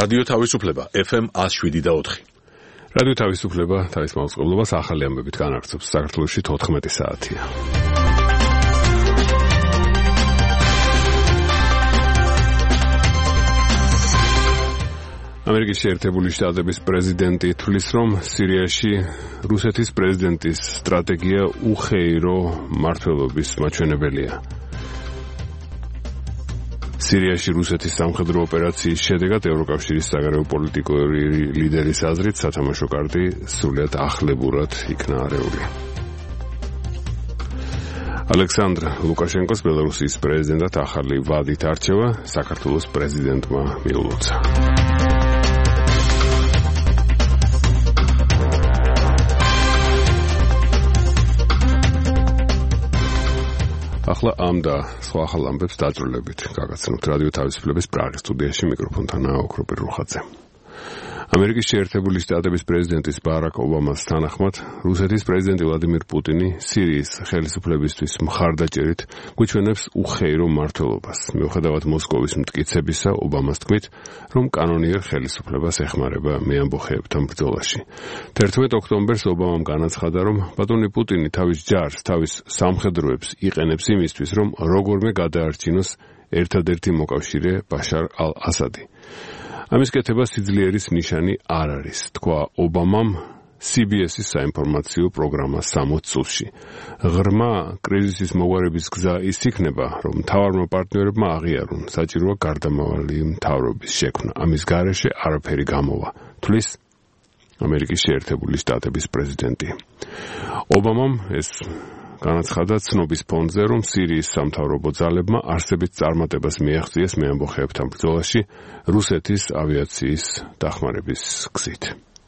რადიო თავისუფლება FM 107.4. რადიო თავისუფლება თავის მაუწყებლობას ახალი ამბებით განაგრძობს. საქართველოში 14 საათია. ამერიკის შეერთებული შტატების პრეზიდენტი თვლის, რომ სირიაში რუსეთის პრეზიდენტის სტრატეგია უხეირო მმართველობის მაჩვენებელია. სირიაში რუსეთის სამხედრო ოპერაციის შედეგად ევროკავშირის საგარეო პოლიტიკური ლიდერის აზრით სათამაშო კარტი სრულიად ახლებურად იქნა არეული. ალექსანდრ ლუკაშენკოს ბელარუსის პრეზიდენტად ახალი ვადით არჩევა საქართველოს პრეზიდენტმა მიულოცა. ახლა ამ და სხვა ახალ ამბებს დაძრულებით გაგაცნობთ რადიო თავისუფლების პრაღის სტუდიაში მიკროფონთანაა ოქროპირ რუხაძე. ამერიკის შეერთებული შტატების პრეზიდენტის ბარაკ ობამას თანახმად რუსეთის პრეზიდენტი ვლადიმირ პუტინი სირიის ხელისუფლებისთვის მხარდაჭერით გვიჩვენებს უხეირო მმართველობას. მიუხედავად მოსკოვის მტკიცებისა, ობამას თქმით, რომ კანონიერ ხელისუფლებას ეხმარება მეამბოხეებთან ბრძოლაში. 11 ოქტომბერს ობამამ განაცხადა, რომ ბატონი პუტინი თავის ჯარს, თავის სამხედროებს იყენებს იმისთვის, რომ როგორმე გადაარჩინოს ერთადერთი მოკავშირე ბაშარ ალ-ასადი. ამის კეთება სიძლიერის ნიშანი არ არის, თქვა ობამამ CBS-ის საინფორმაციო პროგრამა 60 წუთში. ღრმა კრიზისის მოგვარების გზა ის იქნება, რომ მთავარმა პარტნიორებმა აღიარონ, საჭიროა გარდამავალი მთავრობის შექმნა. ამის გარეშე არაფერი გამოვა, თვლის ამერიკის შეერთებული შტატების პრეზიდენტი. ობამამ ეს განაცხადა ცნობის ფონზე, რომ სირიის სამთავრობო ძალებმა არსებით წარმატებას მიაღწიეს მეამბოხეებთან ბრძოლაში რუსეთის ავიაციის დახმარების გზით.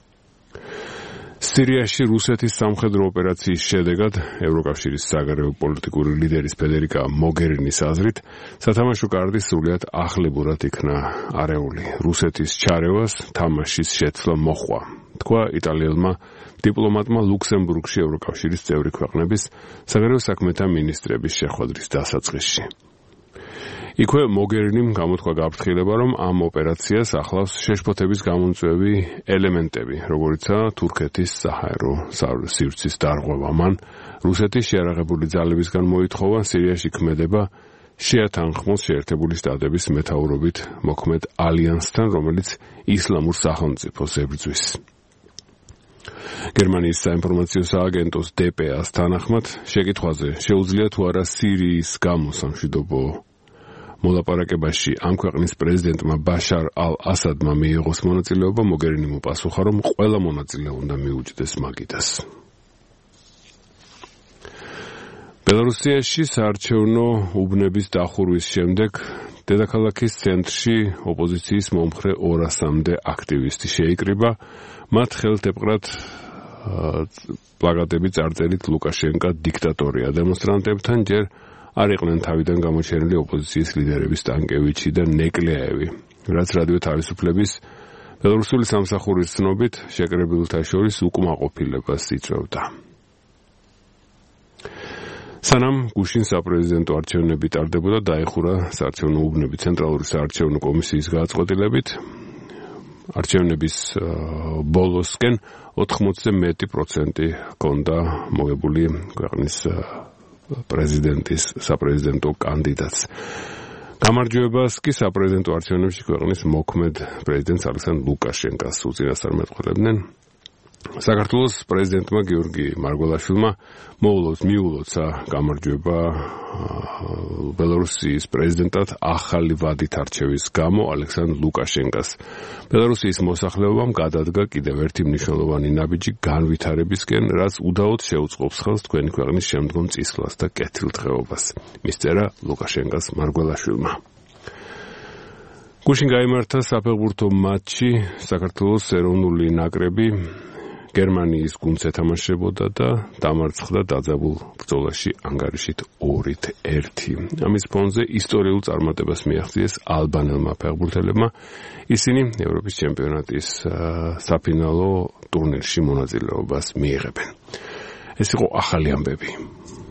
სირიაში რუსეთის სამხედრო ოპერაციის შედეგად ევროკავშირის საგარეო პოლიტიკური ლიდერის ფედერიკა მოგერინის აზრით სათამაშო კარტი სრულიად ახლებურად იქნა არეული. რუსეთის ჩარევას თამაშის შეცვლა მოჰყვა, თქვა იტალიელმა დიპლომატმა ლუქსემბურგში ევროკავშირის წევრი ქვეყნების საგარეო საქმეთა მინისტრების შეხვედრის დასაწყისში. იქვე მოგერინიმ გამოთქვა გაფრთხილება, რომ ამ ოპერაციას ახლავს შეშფოთების გამომწვევი ელემენტები, როგორიცაა თურქეთის საჰაერო სივრცის დარღვევა. მან რუსეთის შეიარაღებული ძალებისგან მოითხოვა სირიაში ქმედება შეათანხმოს შეერთებული შტატების მეთაურობით მოქმედ ალიანსთან, რომელიც ისლამურ სახელმწიფოს ებრძვის. გერმანიის საინფორმაციო სააგენტოს DPA-ს თანახმად შეკითხვაზე შეუძლია თუ არა სირიის გამო სამშვიდობო მოლაპარაკებაში ამ ქვეყნის პრეზიდენტმა ბაშარ ალ-ასადმა მიიღოს მონაწილეობა, მოგერინი მოპასუხა, რომ ყველა მონაწილე უნდა მიუჯდეს მაგიდას. ბელარუსიაში საარჩევნო უბნების დახურვის შემდეგ დედაქალაქის ცენტრში ოპოზიციის მომხრე 200-მდე აქტივისტი შეიკრიბა, მათ ხელთეპყრად პლაკატები წარწერით ლუკაშენკა დიქტატორია. დემონსტრანტებთან ჯერ არ იყვნენ თავიდან გამოჩენილი ოპოზიციის ლიდერების სტანკევიჩი და ნეკლეევი, რაც რადიო თავისუფლების ბელარუსული სამსახურის ცნობით შეკრებილთა შორის უკმაყოფილებას იწვევდა. სანამ გუშინ საპრეზიდენტო არჩევნები ტარდებოდა, დაიხურა საარჩევნო უბნები ცენტრალური საარჩევნო კომისიის გადაწყვეტილებით. არჩევნების ბოლოსკენ 80-ზე მეტი პროცენტი ჰქონდა მოგებული ქვეყნის პრეზიდენტის საპრეზიდენტო კანდიდატს. გამარჯვებას კი საპრეზიდენტო არჩევნებში ქვეყნის მოქმედ პრეზიდენტს ალექსანდრ ლუკაშენკას უწინასწარმეტყველებდნენ. საქართველოს პრეზიდენტმა გიორგი მარგველაშვილმა მიულოცა გამარჯვება ბელარუსის პრეზიდენტად ახალი ვადით არჩევის გამო ალექსანდრ ლუკაშენკას. ბელარუსის მოსახლეობამ გადადგა კიდევ ერთი მნიშვნელოვანი ნაბიჯი განვითარებისკენ, რაც უდაოდ შეუწყობს ხელს თქვენი ქვეყნის შემდგომ წისვლას და კეთილდღეობას, მისწერა ლუკაშენკას მარგველაშვილმა. გუშინ გაიმართა საფეხბურთო მატჩი საქართველოს ეროვნული ნაკრები გერმანიის გუნდს ეთამაშებოდა და დამარცხდა დაძაბულ ბრძოლაში ანგარიშით 2-1. ამის ფონზე ისტორიულ წარმატებას მიაღწიეს ალბანელმა ფეხბურთელებმა. ისინი ევროპის ჩემპიონატის საფინალო ტურნირში მონაწილეობას მიიღებენ. ეს იყო ახალი ამბები.